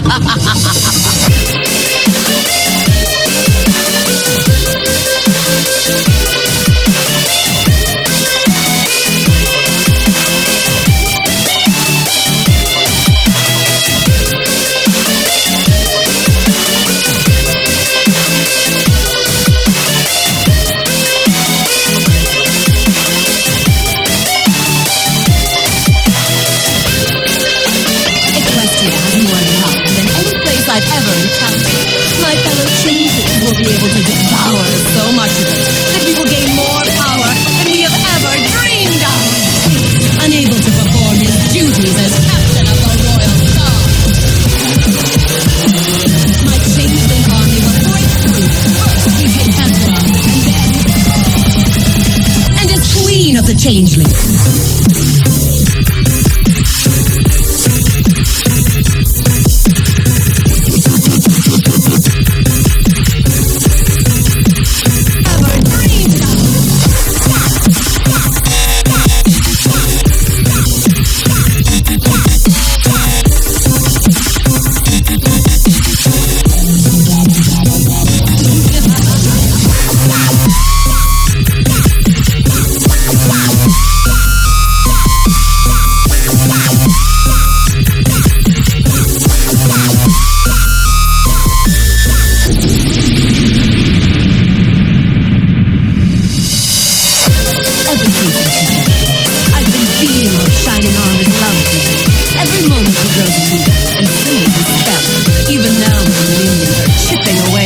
I've ever encountered. My fellow changelings will be able to devour so much of it that we will gain more power than we have ever dreamed of. Unable to perform his duties as captain of the Royal Guard, my changeling army will break through first to the Emperor and as queen of the changelings. I've been feeding my shining armor's bounty. Every moment he grows weaker and frees his spell. Even now the minions are chipping away.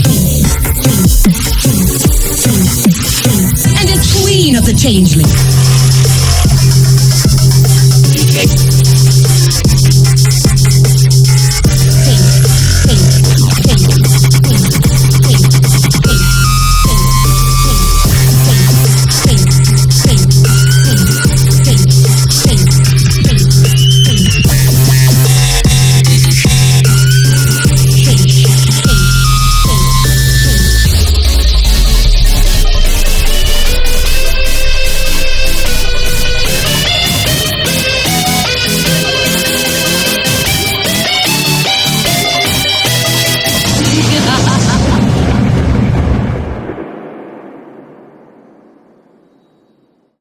Of the changeling.